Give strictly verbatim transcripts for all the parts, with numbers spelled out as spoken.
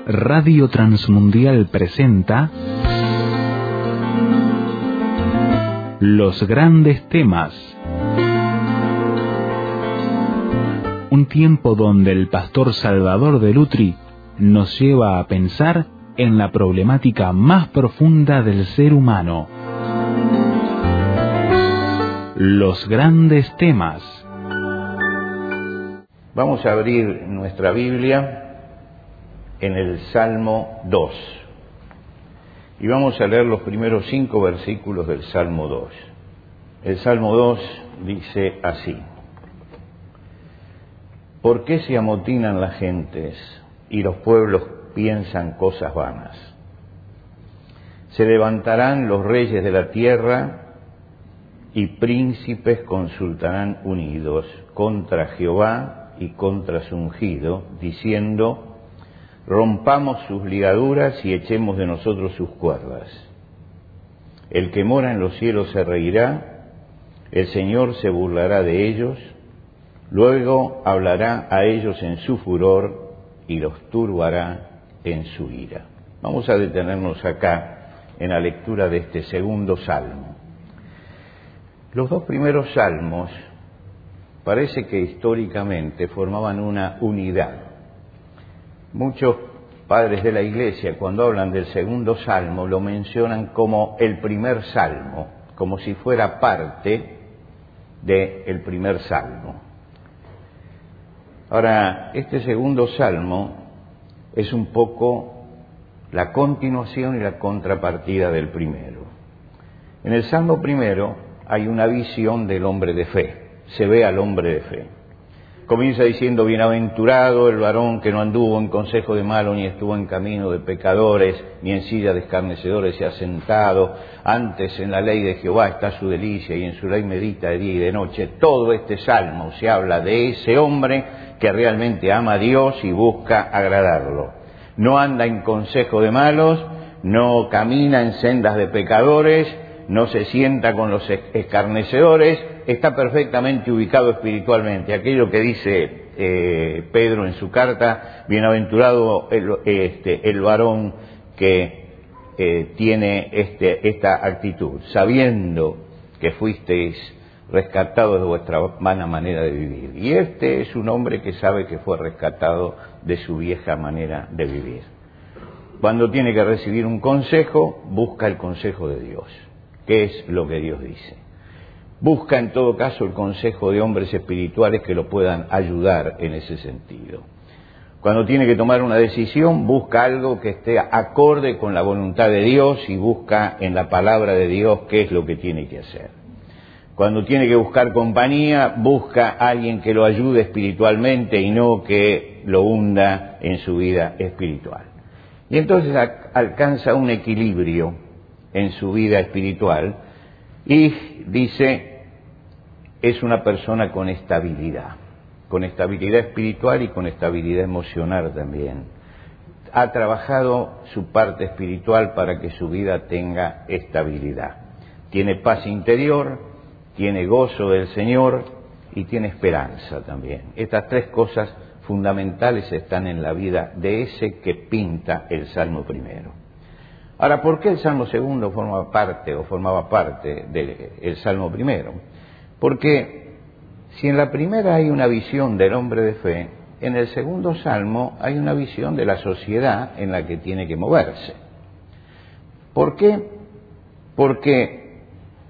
Radio Transmundial presenta Los Grandes Temas. Un tiempo donde el pastor Salvador de Lutri nos lleva a pensar en la problemática más profunda del ser humano. Los Grandes Temas. Vamos a abrir nuestra Biblia en el Salmo dos. Y vamos a leer los primeros cinco versículos del Salmo dos. El Salmo dos dice así: ¿Por qué se amotinan las gentes y los pueblos piensan cosas vanas? Se levantarán los reyes de la tierra y príncipes consultarán unidos contra Jehová y contra su ungido, diciendo: rompamos sus ligaduras y echemos de nosotros sus cuerdas. El que mora en los cielos se reirá, el Señor se burlará de ellos, luego hablará a ellos en su furor y los turbará en su ira. Vamos a detenernos acá en la lectura de este segundo salmo. Los dos primeros salmos parece que históricamente formaban una unidad. Muchos padres de la Iglesia, cuando hablan del segundo salmo, lo mencionan como el primer salmo, como si fuera parte del primer salmo. Ahora, este segundo salmo es un poco la continuación y la contrapartida del primero. En el salmo primero hay una visión del hombre de fe, se ve al hombre de fe. Comienza diciendo: bienaventurado el varón que no anduvo en consejo de malos, ni estuvo en camino de pecadores, ni en silla de escarnecedores se ha sentado. Antes en la ley de Jehová está su delicia, y en su ley medita de día y de noche. Todo este salmo se habla de ese hombre que realmente ama a Dios y busca agradarlo. No anda en consejo de malos, no camina en sendas de pecadores, no se sienta con los escarnecedores, está perfectamente ubicado espiritualmente. Aquello que dice eh, Pedro en su carta: bienaventurado el, este, el varón que eh, tiene este, esta actitud, sabiendo que fuisteis rescatados de vuestra vana manera de vivir. Y este es un hombre que sabe que fue rescatado de su vieja manera de vivir. Cuando tiene que recibir un consejo, busca el consejo de Dios. ¿Qué es lo que Dios dice? Busca en todo caso el consejo de hombres espirituales que lo puedan ayudar en ese sentido. Cuando tiene que tomar una decisión, busca algo que esté acorde con la voluntad de Dios y busca en la palabra de Dios qué es lo que tiene que hacer. Cuando tiene que buscar compañía, busca a alguien que lo ayude espiritualmente y no que lo hunda en su vida espiritual. Y entonces alcanza un equilibrio en su vida espiritual y dice: es una persona con estabilidad, con estabilidad espiritual y con estabilidad emocional también. Ha trabajado su parte espiritual para que su vida tenga estabilidad. Tiene paz interior, tiene gozo del Señor y tiene esperanza también. Estas tres cosas fundamentales están en la vida de ese que pinta el Salmo primero. Ahora, ¿por qué el Salmo segundo forma parte o formaba parte del Salmo primero? Porque si en la primera hay una visión del hombre de fe, en el segundo Salmo hay una visión de la sociedad en la que tiene que moverse. ¿Por qué? Porque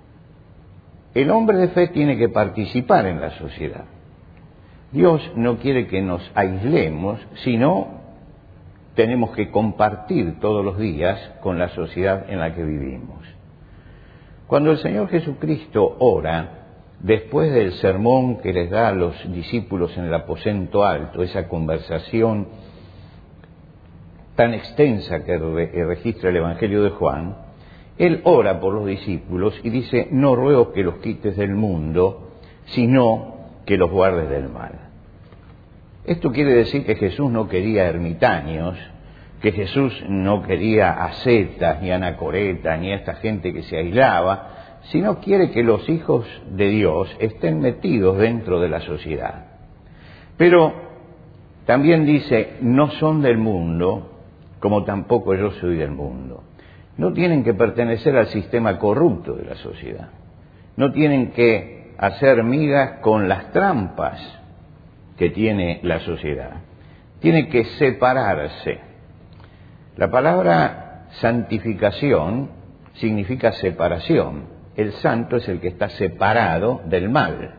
el hombre de fe tiene que participar en la sociedad. Dios no quiere que nos aislemos, sino tenemos que compartir todos los días con la sociedad en la que vivimos. Cuando el Señor Jesucristo ora, después del sermón que les da a los discípulos en el aposento alto, esa conversación tan extensa que registra el Evangelio de Juan, Él ora por los discípulos y dice: no ruego que los quites del mundo, sino que los guardes del mal. Esto quiere decir que Jesús no quería ermitaños, que Jesús no quería ascetas, ni anacoretas, ni a esta gente que se aislaba, sino quiere que los hijos de Dios estén metidos dentro de la sociedad. Pero también dice: no son del mundo, como tampoco yo soy del mundo. No tienen que pertenecer al sistema corrupto de la sociedad. No tienen que hacer migas con las trampas que tiene la sociedad. Tienen que separarse. La palabra santificación significa separación. El santo es el que está separado del mal.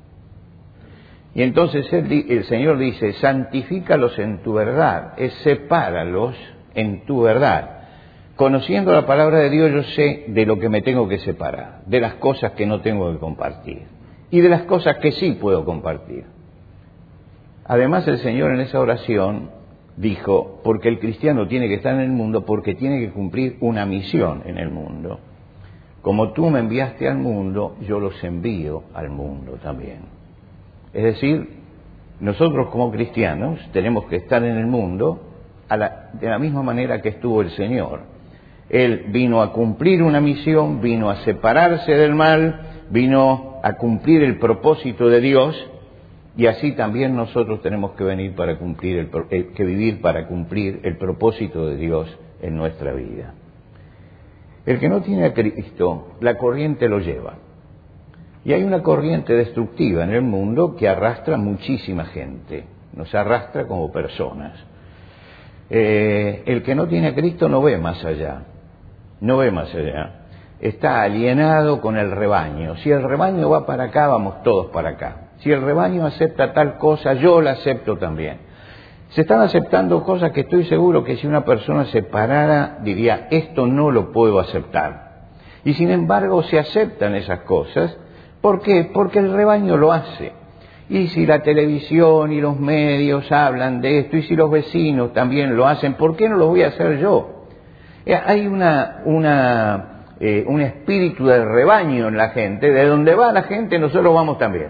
Y entonces el, el Señor dice, santifícalos en tu verdad, es sepáralos en tu verdad. Conociendo la palabra de Dios, yo sé de lo que me tengo que separar, de las cosas que no tengo que compartir y de las cosas que sí puedo compartir. Además, el Señor en esa oración dijo, porque el cristiano tiene que estar en el mundo porque tiene que cumplir una misión en el mundo. Como tú me enviaste al mundo, yo los envío al mundo también. Es decir, nosotros como cristianos tenemos que estar en el mundo a la, de la misma manera que estuvo el Señor. Él vino a cumplir una misión, vino a separarse del mal, vino a cumplir el propósito de Dios, y así también nosotros tenemos que venir para cumplir el, eh, que vivir para cumplir el propósito de Dios en nuestra vida. El que no tiene a Cristo, la corriente lo lleva. Y hay una corriente destructiva en el mundo que arrastra muchísima gente, nos arrastra como personas. Eh, el que no tiene a Cristo no ve más allá, no ve más allá. Está alienado con el rebaño. Si el rebaño va para acá, vamos todos para acá. Si el rebaño acepta tal cosa, yo la acepto también. Se están aceptando cosas que estoy seguro que si una persona se parara, diría, esto no lo puedo aceptar. Y sin embargo se aceptan esas cosas. ¿Por qué? Porque el rebaño lo hace. Y si la televisión y los medios hablan de esto, y si los vecinos también lo hacen, ¿por qué no lo voy a hacer yo? Eh, hay una, una, eh, un espíritu de rebaño en la gente, de donde va la gente nosotros vamos también.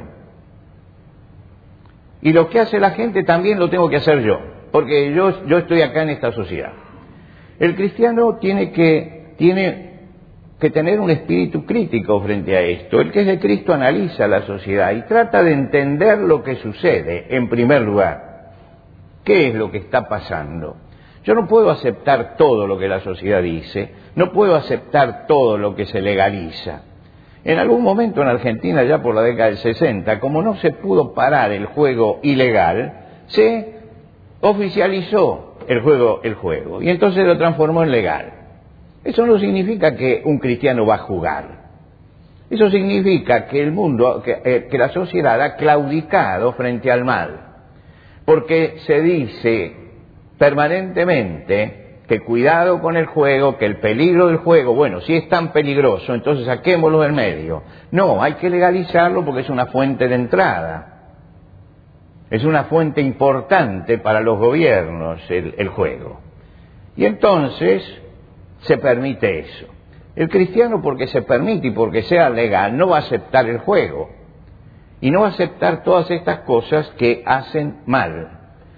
Y lo que hace la gente también lo tengo que hacer yo, porque yo, yo estoy acá en esta sociedad. El cristiano tiene que, tiene que tener un espíritu crítico frente a esto. El que es de Cristo analiza la sociedad y trata de entender lo que sucede, en primer lugar. ¿Qué es lo que está pasando? Yo no puedo aceptar todo lo que la sociedad dice, no puedo aceptar todo lo que se legaliza. En algún momento en Argentina, ya por la década del sesenta, como no se pudo parar el juego ilegal, se oficializó el juego, el juego, y entonces lo transformó en legal. Eso no significa que un cristiano va a jugar. Eso significa que el mundo, que, eh, que la sociedad ha claudicado frente al mal. Porque se dice permanentemente que cuidado con el juego, que el peligro del juego, bueno, si es tan peligroso, entonces saquémoslo del medio. No, hay que legalizarlo porque es una fuente de entrada. Es una fuente importante para los gobiernos el, el juego. Y entonces se permite eso. El cristiano, porque se permite y porque sea legal, no va a aceptar el juego. Y no va a aceptar todas estas cosas que hacen mal.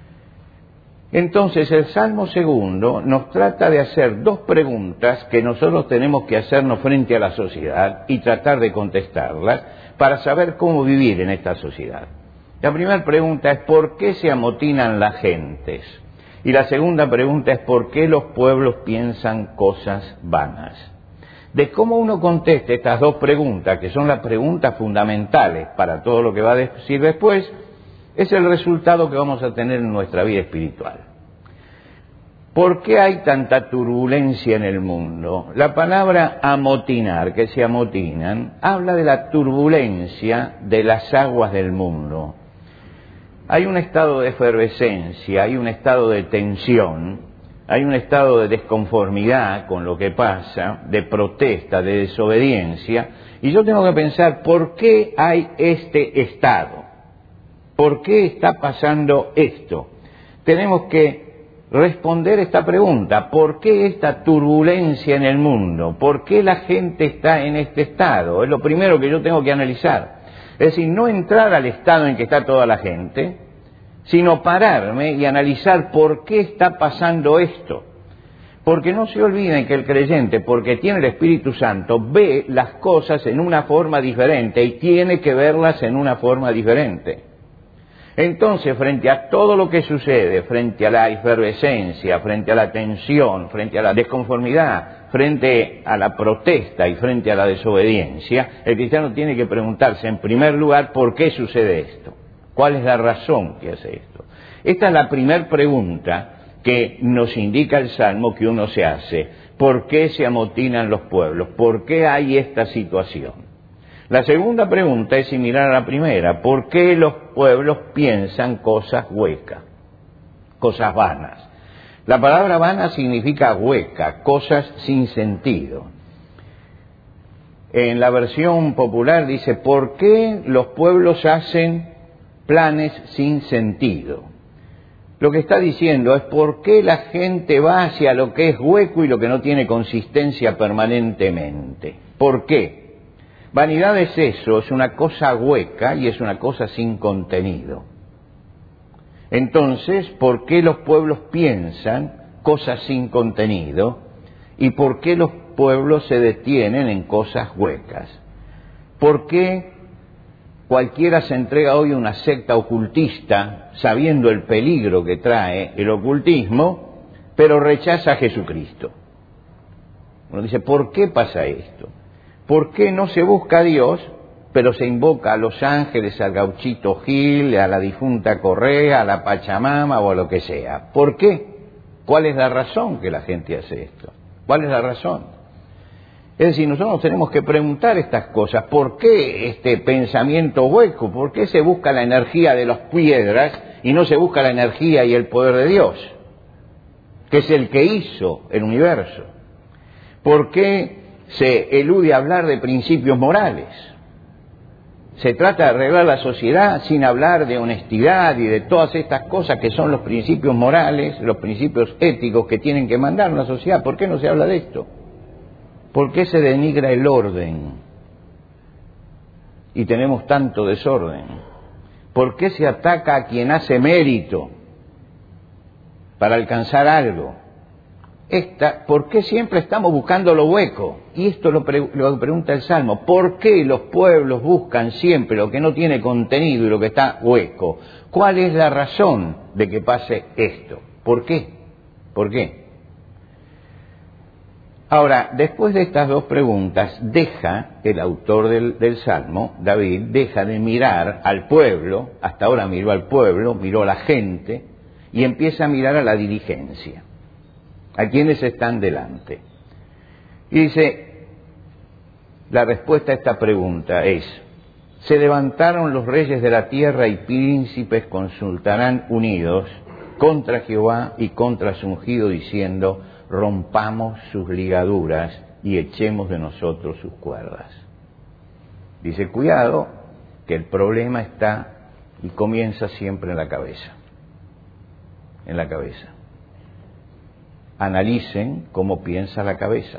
Entonces el Salmo segundo nos trata de hacer dos preguntas que nosotros tenemos que hacernos frente a la sociedad y tratar de contestarlas para saber cómo vivir en esta sociedad. La primera pregunta es ¿por qué se amotinan las gentes? Y la segunda pregunta es ¿por qué los pueblos piensan cosas vanas? De cómo uno conteste estas dos preguntas, que son las preguntas fundamentales para todo lo que va a decir después, es el resultado que vamos a tener en nuestra vida espiritual. ¿Por qué hay tanta turbulencia en el mundo? La palabra amotinar, que se amotinan, habla de la turbulencia de las aguas del mundo. Hay un estado de efervescencia, hay un estado de tensión, hay un estado de desconformidad con lo que pasa, de protesta, de desobediencia, y yo tengo que pensar, ¿por qué hay este estado? ¿Por qué está pasando esto? Tenemos que responder esta pregunta, ¿por qué esta turbulencia en el mundo? ¿Por qué la gente está en este estado? Es lo primero que yo tengo que analizar. Es decir, no entrar al estado en que está toda la gente, sino pararme y analizar por qué está pasando esto. Porque no se olviden que el creyente, porque tiene el Espíritu Santo, ve las cosas en una forma diferente y tiene que verlas en una forma diferente. Entonces, frente a todo lo que sucede, frente a la efervescencia, frente a la tensión, frente a la desconformidad, frente a la protesta y frente a la desobediencia, el cristiano tiene que preguntarse en primer lugar por qué sucede esto, cuál es la razón que hace esto. Esta es la primera pregunta que nos indica el Salmo que uno se hace. ¿Por qué se amotinan los pueblos? ¿Por qué hay esta situación? La segunda pregunta es similar a la primera. ¿Por qué los pueblos piensan cosas huecas, cosas vanas? La palabra vana significa hueca, cosas sin sentido. En la versión popular dice, ¿por qué los pueblos hacen planes sin sentido? Lo que está diciendo es por qué la gente va hacia lo que es hueco y lo que no tiene consistencia permanentemente. ¿Por qué? Vanidad es eso, es una cosa hueca y es una cosa sin contenido. Entonces, ¿por qué los pueblos piensan cosas sin contenido? ¿Y por qué los pueblos se detienen en cosas huecas? ¿Por qué cualquiera se entrega hoy a una secta ocultista, sabiendo el peligro que trae el ocultismo, pero rechaza a Jesucristo? Uno dice, ¿por qué pasa esto? ¿Por qué no se busca a Dios, pero se invoca a los ángeles, al gauchito Gil, a la difunta Correa, a la Pachamama o a lo que sea? ¿Por qué? ¿Cuál es la razón que la gente hace esto? ¿Cuál es la razón? Es decir, nosotros tenemos que preguntar estas cosas. ¿Por qué este pensamiento hueco? ¿Por qué se busca la energía de las piedras y no se busca la energía y el poder de Dios, que es el que hizo el universo? ¿Por qué se elude hablar de principios morales? Se trata de arreglar la sociedad sin hablar de honestidad y de todas estas cosas que son los principios morales, los principios éticos que tienen que mandar una sociedad. ¿Por qué no se habla de esto? ¿Por qué se denigra el orden y tenemos tanto desorden? ¿Por qué se ataca a quien hace mérito para alcanzar algo? Esta, ¿por qué siempre estamos buscando lo hueco? Y esto lo, pre, lo pregunta el Salmo. ¿Por qué los pueblos buscan siempre lo que no tiene contenido y lo que está hueco? ¿Cuál es la razón de que pase esto? ¿Por qué? ¿Por qué? Ahora, después de estas dos preguntas, deja el autor del, del Salmo, David, deja de mirar al pueblo, hasta ahora miró al pueblo, miró a la gente, y empieza a mirar a la dirigencia, a quienes están delante. Y dice, la respuesta a esta pregunta es, se levantaron los reyes de la tierra y príncipes consultarán unidos contra Jehová y contra su ungido, diciendo, rompamos sus ligaduras y echemos de nosotros sus cuerdas. Dice, cuidado, que el problema está y comienza siempre en la cabeza. En la cabeza. Analicen cómo piensa la cabeza.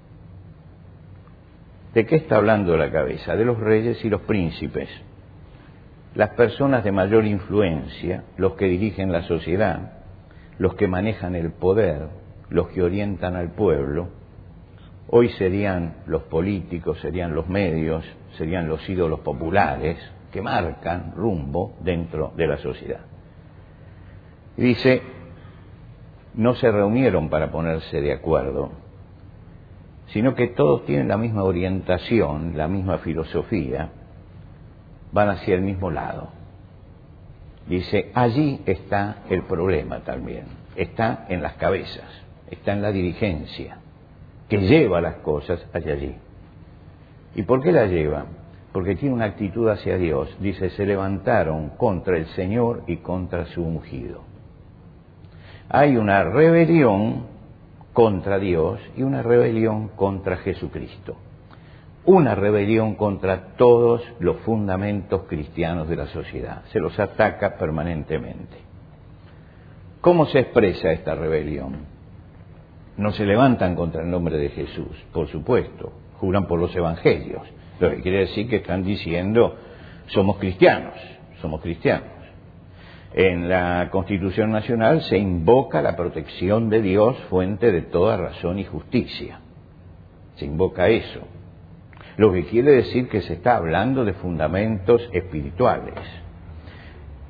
¿De qué está hablando la cabeza? De los reyes y los príncipes. Las personas de mayor influencia, los que dirigen la sociedad, los que manejan el poder, los que orientan al pueblo, hoy serían los políticos, serían los medios, serían los ídolos populares que marcan rumbo dentro de la sociedad. Y dice, no se reunieron para ponerse de acuerdo, sino que todos tienen la misma orientación, la misma filosofía, van hacia el mismo lado. Dice, allí está el problema también, está en las cabezas. Está en la dirigencia, que lleva las cosas hacia allí. ¿Y por qué la lleva? Porque tiene una actitud hacia Dios. Dice, se levantaron contra el Señor y contra su ungido. Hay una rebelión contra Dios y una rebelión contra Jesucristo. Una rebelión contra todos los fundamentos cristianos de la sociedad. Se los ataca permanentemente. ¿Cómo se expresa esta rebelión? No se levantan contra el nombre de Jesús, por supuesto, juran por los evangelios, lo que quiere decir que están diciendo, somos cristianos, somos cristianos. En la Constitución Nacional se invoca la protección de Dios, fuente de toda razón y justicia. Se invoca eso, lo que quiere decir que se está hablando de fundamentos espirituales.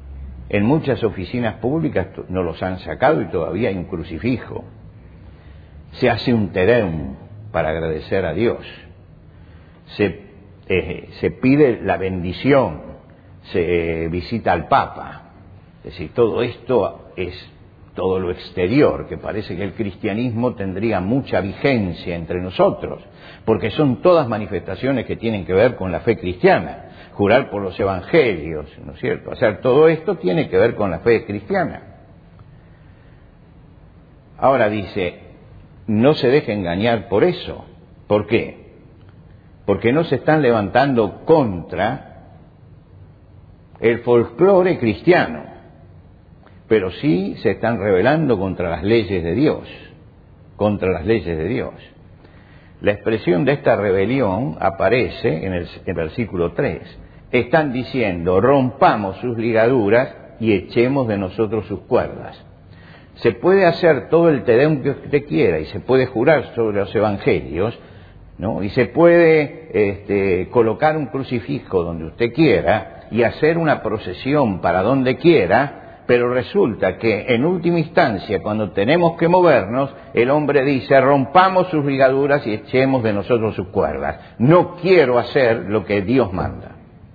En muchas oficinas públicas no los han sacado y todavía hay un crucifijo. Se hace un Te Deum para agradecer a Dios. Se, eh, se pide la bendición, se visita al Papa. Es decir, todo esto es todo lo exterior, que parece que el cristianismo tendría mucha vigencia entre nosotros, porque son todas manifestaciones que tienen que ver con la fe cristiana. Jurar por los evangelios, ¿no es cierto? O sea, todo esto tiene que ver con la fe cristiana. Ahora dice, no se deje engañar por eso. ¿Por qué? Porque no se están levantando contra el folclore cristiano, pero sí se están rebelando contra las leyes de Dios, contra las leyes de Dios. La expresión de esta rebelión aparece en el, en el versículo tres. Están diciendo, rompamos sus ligaduras y echemos de nosotros sus cuerdas. Se puede hacer todo el Te Deum que usted quiera y se puede jurar sobre los evangelios, ¿no? Y se puede este, colocar un crucifijo donde usted quiera y hacer una procesión para donde quiera, pero resulta que en última instancia, cuando tenemos que movernos, el hombre dice, rompamos sus ligaduras y echemos de nosotros sus cuerdas. No quiero hacer lo que Dios manda.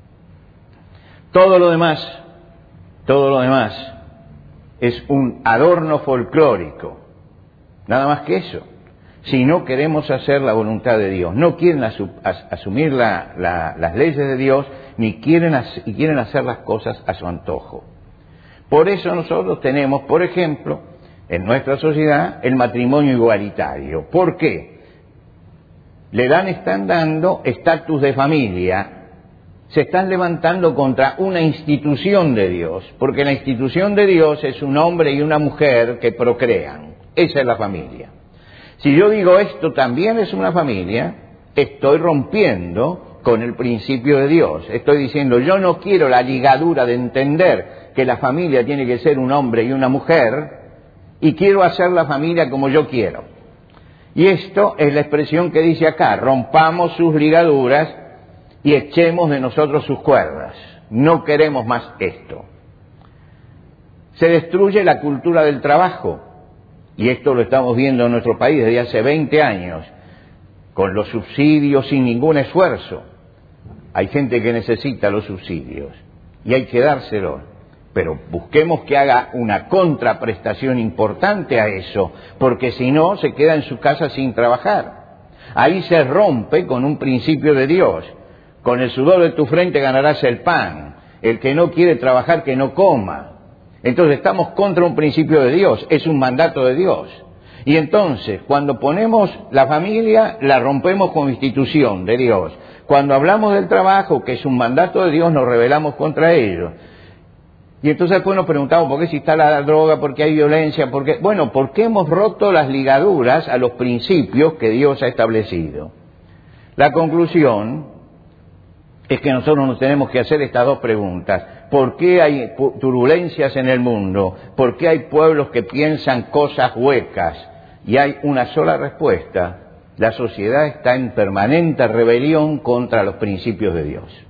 Todo lo demás, todo lo demás es un adorno folclórico, nada más que eso. Si no queremos hacer la voluntad de Dios, no quieren asu- as- asumir la, la, las leyes de Dios, ni quieren, as- y quieren hacer las cosas a su antojo. Por eso nosotros tenemos, por ejemplo, en nuestra sociedad, el matrimonio igualitario. ¿Por qué? Le dan, están dando estatus de familia. Se están levantando contra una institución de Dios, porque la institución de Dios es un hombre y una mujer que procrean. Esa es la familia. Si yo digo esto también es una familia, estoy rompiendo con el principio de Dios. Estoy diciendo, yo no quiero la ligadura de entender que la familia tiene que ser un hombre y una mujer, y quiero hacer la familia como yo quiero. Y esto es la expresión que dice acá, rompamos sus ligaduras y echemos de nosotros sus cuerdas. No queremos más esto. Se destruye la cultura del trabajo, y esto lo estamos viendo en nuestro país desde hace veinte años, con los subsidios sin ningún esfuerzo. Hay gente que necesita los subsidios, y hay que dárselos, pero busquemos que haga una contraprestación importante a eso, porque si no, se queda en su casa sin trabajar. Ahí se rompe con un principio de Dios. Con el sudor de tu frente ganarás el pan. El que no quiere trabajar, que no coma. Entonces estamos contra un principio de Dios, es un mandato de Dios. Y entonces, cuando ponemos la familia, la rompemos como institución de Dios. Cuando hablamos del trabajo, que es un mandato de Dios, nos rebelamos contra ello. Y entonces después nos preguntamos, ¿por qué si está la droga? ¿Por qué hay violencia? ¿Por qué? Bueno, porque hemos roto las ligaduras a los principios que Dios ha establecido. La conclusión es que nosotros nos tenemos que hacer estas dos preguntas. ¿Por qué hay turbulencias en el mundo? ¿Por qué hay pueblos que piensan cosas huecas? Y hay una sola respuesta. La sociedad está en permanente rebelión contra los principios de Dios.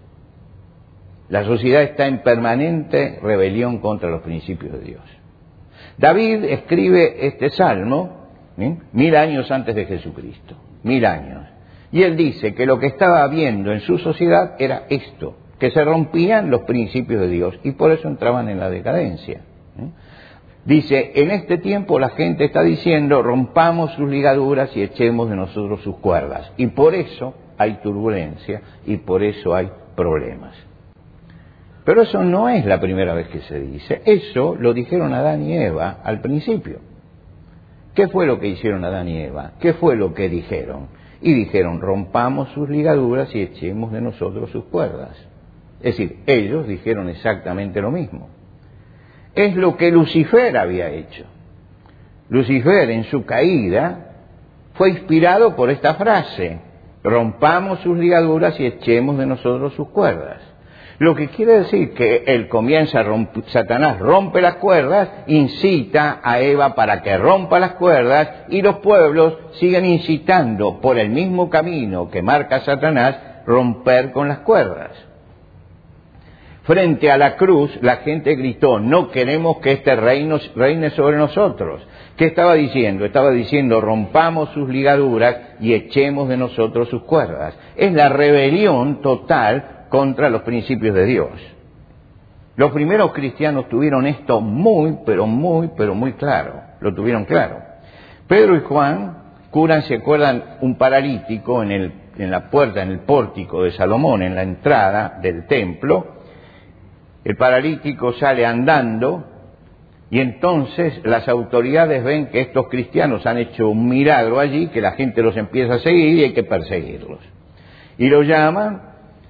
La sociedad está en permanente rebelión contra los principios de Dios. David escribe este salmo, ¿eh? mil años antes de Jesucristo. Mil años. Y él dice que lo que estaba habiendo en su sociedad era esto, que se rompían los principios de Dios y por eso entraban en la decadencia. ¿eh? Dice, en este tiempo la gente está diciendo, rompamos sus ligaduras y echemos de nosotros sus cuerdas. Y por eso hay turbulencia y por eso hay problemas. Pero eso no es la primera vez que se dice. Eso lo dijeron Adán y Eva al principio. ¿Qué fue lo que hicieron Adán y Eva? ¿Qué fue lo que dijeron? Y dijeron, rompamos sus ligaduras y echemos de nosotros sus cuerdas. Es decir, ellos dijeron exactamente lo mismo. Es lo que Lucifer había hecho. Lucifer en su caída fue inspirado por esta frase, rompamos sus ligaduras y echemos de nosotros sus cuerdas. Lo que quiere decir que él comienza, a romper, Satanás rompe las cuerdas, incita a Eva para que rompa las cuerdas y los pueblos siguen incitando por el mismo camino que marca Satanás romper con las cuerdas. frente a la cruz, la gente gritó, no queremos que este reino reine sobre nosotros. ¿Qué estaba diciendo? Estaba diciendo, rompamos sus ligaduras y echemos de nosotros sus cuerdas. Es la rebelión total contra los principios de Dios. Los primeros cristianos tuvieron esto muy, pero muy, pero muy claro. Lo tuvieron claro. Pedro y Juan curan, se acuerdan, un paralítico en, el, en la puerta, en el pórtico de Salomón, en la entrada del templo. El paralítico sale andando y entonces las autoridades ven que estos cristianos han hecho un milagro allí, que la gente los empieza a seguir y hay que perseguirlos. Y lo llaman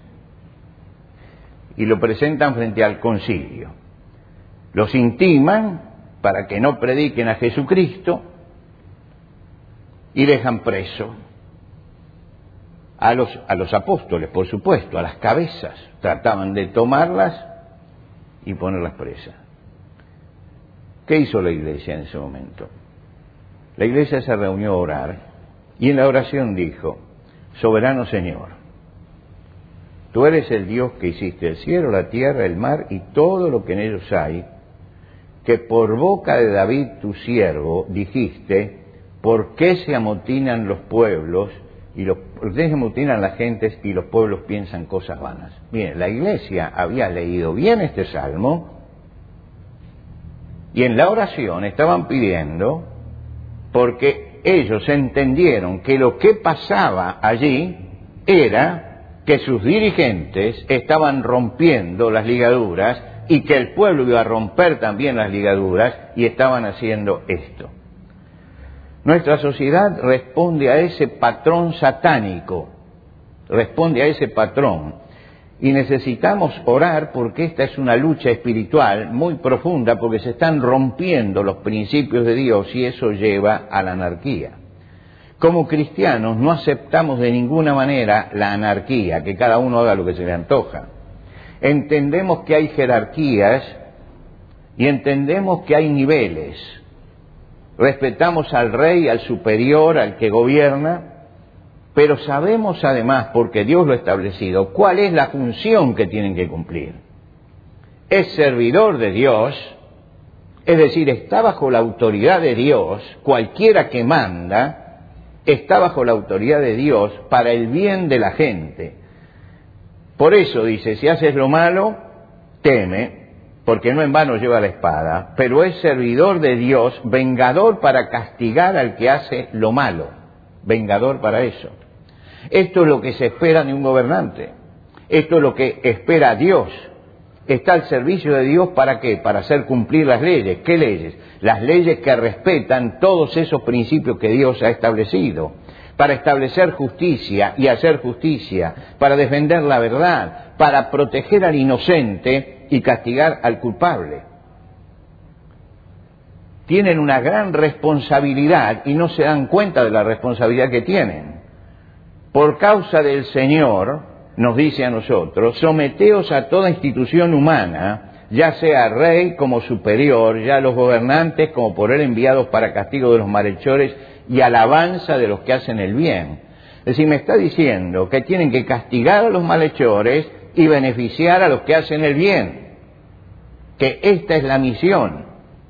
y lo presentan frente al concilio. Los intiman para que no prediquen a Jesucristo y dejan preso a los, a los apóstoles, por supuesto, a las cabezas. Trataban de tomarlas y ponerlas presas. ¿Qué hizo la iglesia en ese momento? La iglesia se reunió a orar y en la oración dijo, soberano Señor, tú eres el Dios que hiciste el cielo, la tierra, el mar y todo lo que en ellos hay, que por boca de David tu siervo dijiste, ¿por qué se amotinan los pueblos y los, por qué se amotinan las gentes y los pueblos piensan cosas vanas? Bien, la iglesia había leído bien este salmo y en la oración estaban pidiendo, porque ellos entendieron que lo que pasaba allí era que sus dirigentes estaban rompiendo las ligaduras y que el pueblo iba a romper también las ligaduras y estaban haciendo esto. Nuestra sociedad responde a ese patrón satánico, responde a ese patrón. Y necesitamos orar porque esta es una lucha espiritual muy profunda, porque se están rompiendo los principios de Dios y eso lleva a la anarquía. Como cristianos no aceptamos de ninguna manera la anarquía, que cada uno haga lo que se le antoja. Entendemos que hay jerarquías y entendemos que hay niveles. Respetamos al rey, al superior, al que gobierna, pero sabemos además, porque Dios lo ha establecido, cuál es la función que tienen que cumplir. Es servidor de Dios, es decir, está bajo la autoridad de Dios, cualquiera que manda está bajo la autoridad de Dios para el bien de la gente. Por eso dice, si haces lo malo, teme, porque no en vano lleva la espada, pero es servidor de Dios, vengador para castigar al que hace lo malo, vengador para eso. Esto es lo que se espera de un gobernante, esto es lo que espera Dios. Está al servicio de Dios ¿para qué? Para hacer cumplir las leyes. ¿Qué leyes? Las leyes que respetan todos esos principios que Dios ha establecido, para establecer justicia y hacer justicia, para defender la verdad, para proteger al inocente y castigar al culpable. Tienen una gran responsabilidad y no se dan cuenta de la responsabilidad que tienen. Por causa del Señor, nos dice a nosotros, someteos a toda institución humana, ya sea rey como superior, ya los gobernantes como por él enviados para castigo de los malhechores y alabanza de los que hacen el bien. Es decir, me está diciendo que tienen que castigar a los malhechores y beneficiar a los que hacen el bien, que esta es la misión.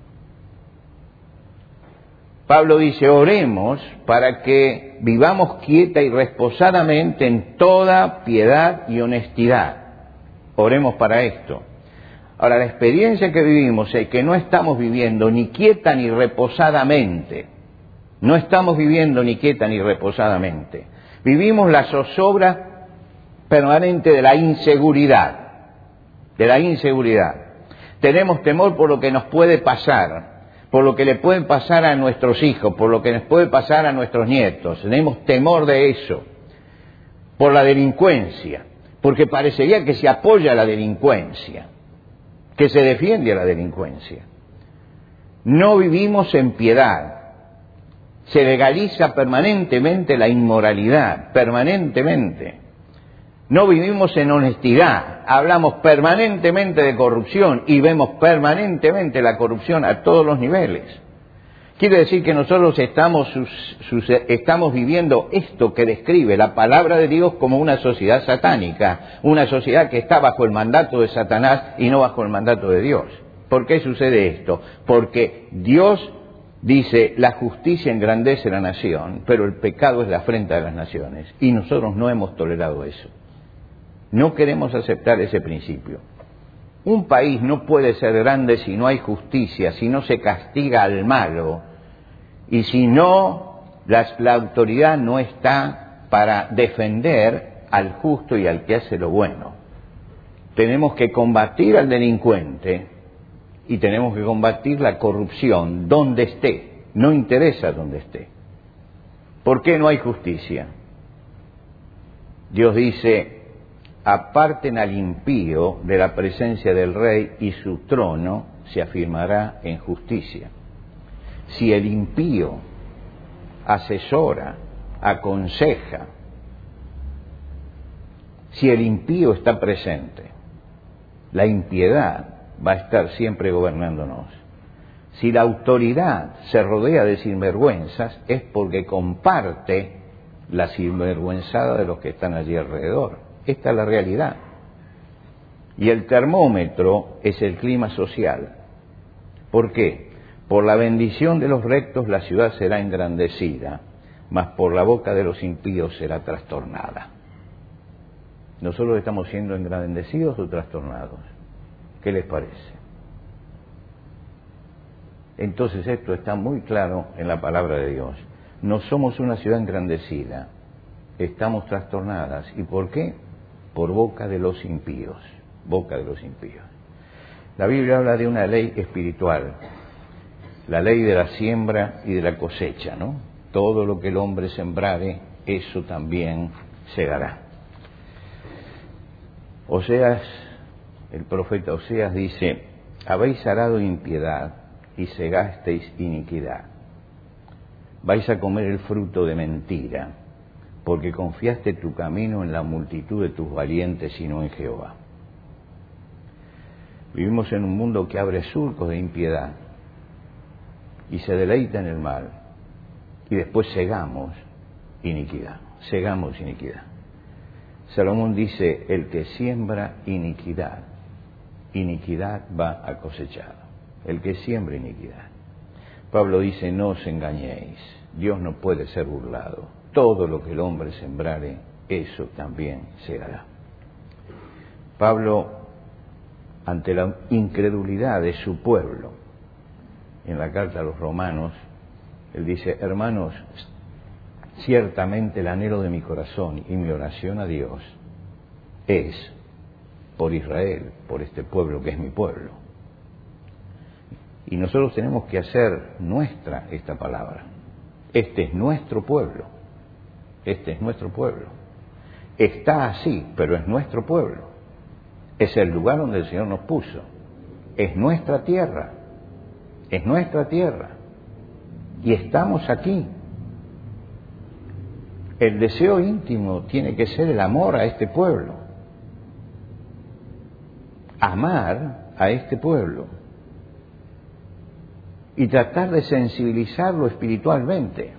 Pablo dice, oremos para que vivamos quieta y reposadamente en toda piedad y honestidad. Oremos para esto. Ahora, la experiencia que vivimos es que no estamos viviendo ni quieta ni reposadamente. No estamos viviendo ni quieta ni reposadamente. Vivimos la zozobra permanente de la inseguridad. De la inseguridad. Tenemos temor por lo que nos puede pasar, por lo que le puede pasar a nuestros hijos, por lo que nos puede pasar a nuestros nietos. Tenemos temor de eso, por la delincuencia, porque parecería que se apoya a la delincuencia, que se defiende a la delincuencia. No vivimos en piedad. Se legaliza permanentemente la inmoralidad, permanentemente. No vivimos en honestidad, hablamos permanentemente de corrupción y vemos permanentemente la corrupción a todos los niveles. Quiere decir que nosotros estamos, sus, sus, estamos viviendo esto que describe la palabra de Dios como una sociedad satánica, una sociedad que está bajo el mandato de Satanás y no bajo el mandato de Dios. ¿Por qué sucede esto? Porque Dios dice, la justicia engrandece la nación, pero el pecado es la afrenta de las naciones. Y nosotros no hemos tolerado eso. No queremos aceptar ese principio. Un país no puede ser grande si no hay justicia, si no se castiga al malo, y si no, la, la autoridad no está para defender al justo y al que hace lo bueno. Tenemos que combatir al delincuente y tenemos que combatir la corrupción donde esté, no interesa donde esté. ¿Por qué no hay justicia? Dios dice, aparten al impío de la presencia del rey y su trono se afirmará en justicia. Si el impío asesora, aconseja, si el impío está presente, la impiedad va a estar siempre gobernándonos. Si la autoridad se rodea de sinvergüenzas, es porque comparte la sinvergüenzada de los que están allí alrededor. Esta es la realidad. Y el termómetro es el clima social. ¿Por qué? Por la bendición de los rectos la ciudad será engrandecida, mas por la boca de los impíos será trastornada. ¿Nosotros estamos siendo engrandecidos o trastornados? ¿Qué les parece? Entonces esto está muy claro en la palabra de Dios. No somos una ciudad engrandecida, estamos trastornadas. ¿Y por qué? Por boca de los impíos, boca de los impíos. La Biblia habla de una ley espiritual, la ley de la siembra y de la cosecha, ¿no? Todo lo que el hombre sembrare, eso también segará. Oseas, el profeta Oseas dice, habéis arado impiedad y segasteis iniquidad. Vais a comer el fruto de mentira, porque confiaste tu camino en la multitud de tus valientes y no en Jehová. Vivimos en un mundo que abre surcos de impiedad y se deleita en el mal, y después segamos iniquidad, segamos iniquidad. Salomón dice, el que siembra iniquidad, iniquidad va a cosechar. El que siembra iniquidad. Pablo dice, no os engañéis, Dios no puede ser burlado. Todo lo que el hombre sembrare, eso también segará. Pablo, ante la incredulidad de su pueblo, en la carta a los romanos, él dice, hermanos, ciertamente el anhelo de mi corazón y mi oración a Dios es por Israel, por este pueblo que es mi pueblo. Y nosotros tenemos que hacer nuestra esta palabra. Este es nuestro pueblo. Este es nuestro pueblo. Está así, pero es nuestro pueblo. Es el lugar donde el Señor nos puso. Es nuestra tierra. Es nuestra tierra. Y estamos aquí. El deseo íntimo tiene que ser el amor a este pueblo. Amar a este pueblo. Y tratar de sensibilizarlo espiritualmente.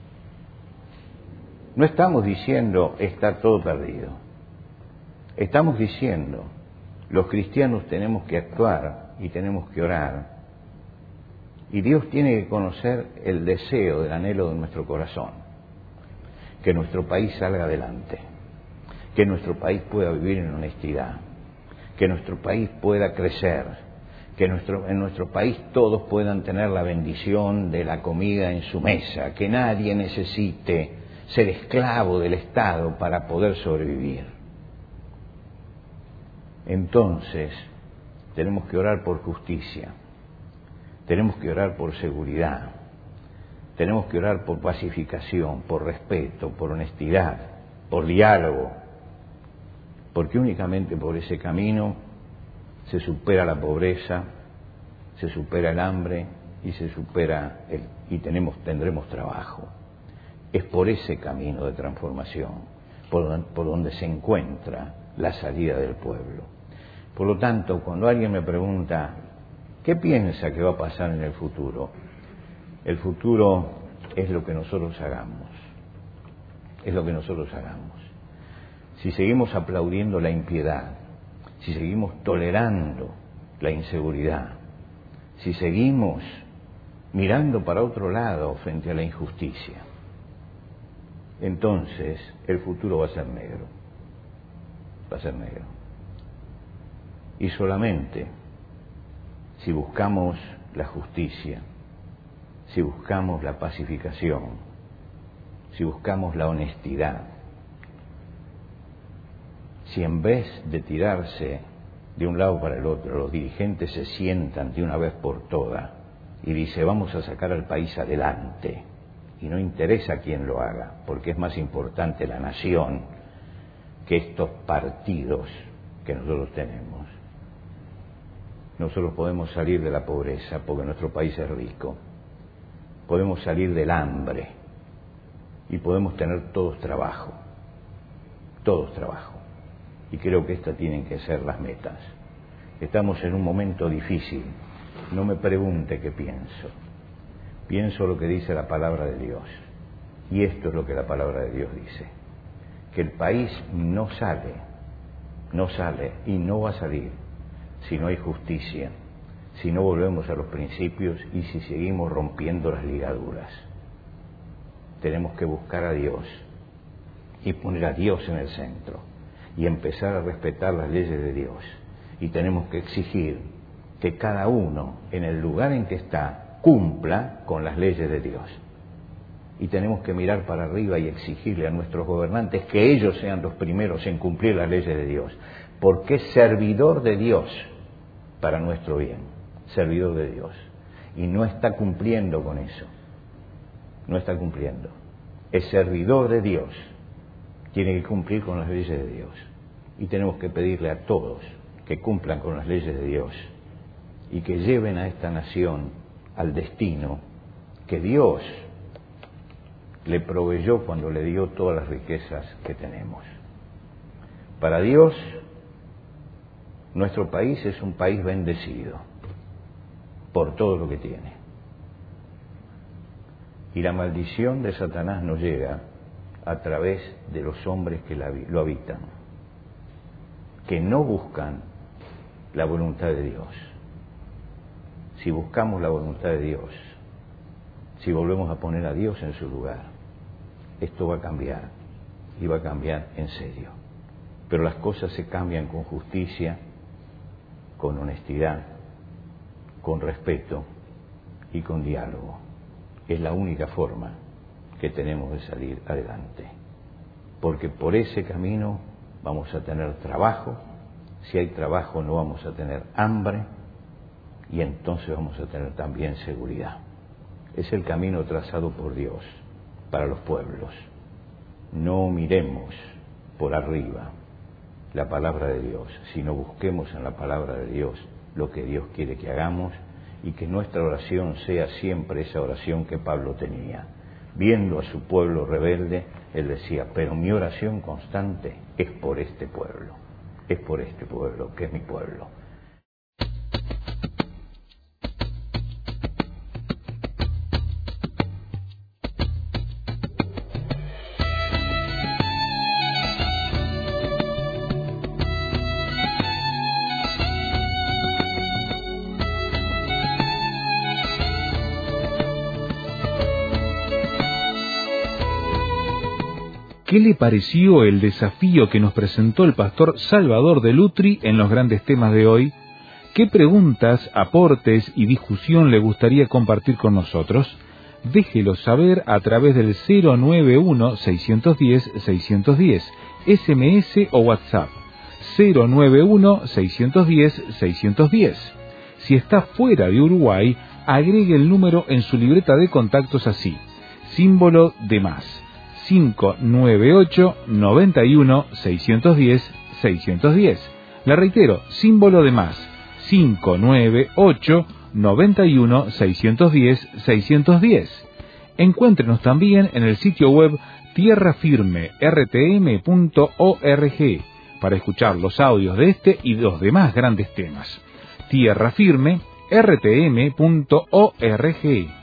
No estamos diciendo está todo perdido. Estamos diciendo los cristianos tenemos que actuar y tenemos que orar. Y Dios tiene que conocer el deseo, el anhelo de nuestro corazón. Que nuestro país salga adelante. Que nuestro país pueda vivir en honestidad. Que nuestro país pueda crecer. Que nuestro, en nuestro país todos puedan tener la bendición de la comida en su mesa. Que nadie necesite ser esclavo del Estado para poder sobrevivir. Entonces, tenemos que orar por justicia. Tenemos que orar por seguridad. Tenemos que orar por pacificación, por respeto, por honestidad, por diálogo. Porque únicamente por ese camino se supera la pobreza, se supera el hambre y se supera el, y tenemos, tendremos trabajo. Es por ese camino de transformación por, por donde se encuentra la salida del pueblo. Por lo tanto, cuando alguien me pregunta, ¿qué piensa que va a pasar en el futuro? El futuro es lo que nosotros hagamos, es lo que nosotros hagamos. Si seguimos aplaudiendo la impiedad, si seguimos tolerando la inseguridad, si seguimos mirando para otro lado frente a la injusticia, entonces el futuro va a ser negro, va a ser negro. Y solamente si buscamos la justicia, si buscamos la pacificación, si buscamos la honestidad, si en vez de tirarse de un lado para el otro, los dirigentes se sientan de una vez por todas y dicen vamos a sacar al país adelante, y no interesa quién lo haga, porque es más importante la nación que estos partidos que nosotros tenemos. Nosotros podemos salir de la pobreza porque nuestro país es rico, podemos salir del hambre y podemos tener todos trabajo, todos trabajo. Y creo que estas tienen que ser las metas. Estamos en un momento difícil. No me pregunte qué pienso. Pienso lo que dice la palabra de Dios. Y esto es lo que la palabra de Dios dice. Que el país no sale, no sale y no va a salir si no hay justicia, si no volvemos a los principios y si seguimos rompiendo las ligaduras. Tenemos que buscar a Dios y poner a Dios en el centro y empezar a respetar las leyes de Dios. Y tenemos que exigir que cada uno en el lugar en que está cumpla con las leyes de Dios. Y tenemos que mirar para arriba y exigirle a nuestros gobernantes que ellos sean los primeros en cumplir las leyes de Dios, porque es servidor de Dios para nuestro bien, servidor de Dios, y no está cumpliendo con eso, no está cumpliendo, es servidor de Dios, tiene que cumplir con las leyes de Dios, y tenemos que pedirle a todos que cumplan con las leyes de Dios y que lleven a esta nación al destino que Dios le proveyó cuando le dio todas las riquezas que tenemos. Para Dios, nuestro país es un país bendecido por todo lo que tiene. Y la maldición de Satanás nos llega a través de los hombres que lo habitan, que no buscan la voluntad de Dios. Si buscamos la voluntad de Dios, si volvemos a poner a Dios en su lugar, esto va a cambiar, y va a cambiar en serio. Pero las cosas se cambian con justicia, con honestidad, con respeto y con diálogo. Es la única forma que tenemos de salir adelante. Porque por ese camino vamos a tener trabajo, si hay trabajo no vamos a tener hambre, y entonces vamos a tener también seguridad. Es el camino trazado por Dios para los pueblos. No miremos por arriba la palabra de Dios, sino busquemos en la palabra de Dios lo que Dios quiere que hagamos, y que nuestra oración sea siempre esa oración que Pablo tenía. Viendo a su pueblo rebelde, él decía, pero mi oración constante es por este pueblo, es por este pueblo, que es mi pueblo. ¿Qué le pareció el desafío que nos presentó el pastor Salvador de Lutri en los grandes temas de hoy? ¿Qué preguntas, aportes y discusión le gustaría compartir con nosotros? Déjelo saber a través del cero nueve uno, seis uno cero, seis uno cero, S M S o WhatsApp cero nueve uno, seis uno cero, seis uno cero. Si está fuera de Uruguay, agregue el número en su libreta de contactos así, símbolo de más. cinco nueve ocho, nueve uno, seis uno cero, seis uno cero. Le reitero, símbolo de más, cinco nueve ocho, nueve uno, seis uno cero, seis uno cero. Encuéntrenos también en el sitio web tierra firme r t m punto org para escuchar los audios de este y los demás grandes temas. tierra firme r t m punto org.